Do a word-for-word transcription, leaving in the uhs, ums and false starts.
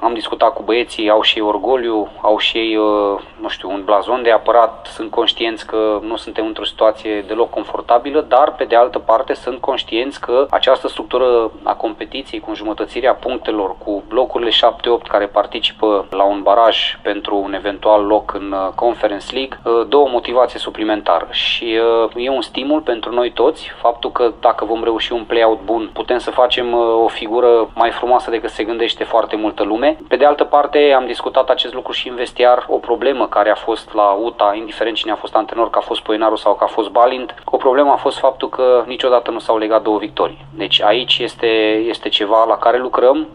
am discutat cu băieții, au și ei orgoliu, au și ei, nu știu, un blazon de apărat, sunt conștienți că nu suntem într-o situație deloc confortabilă, dar pe de altă parte sunt conștienți că această structură a competiției cu înjumătățirea punctelor, cu blocurile șapte opt care participă la un baraj pentru un eventual loc în Conference League, dă o motivație suplimentară și e un stimul pentru noi toți, faptul că dacă vom reuși un play-out bun, putem să facem o figură mai frumoasă decât se gândește foarte multă lume. Pe de altă parte, am discutat acest lucru și în vestiar, o problemă care a fost la U T A, indiferent cine a fost antrenor, că a fost Poenaru sau că a fost Balint, o problemă a fost faptul că niciodată nu s-au legat două victorii. Deci aici este, este ceva la care lucrăm.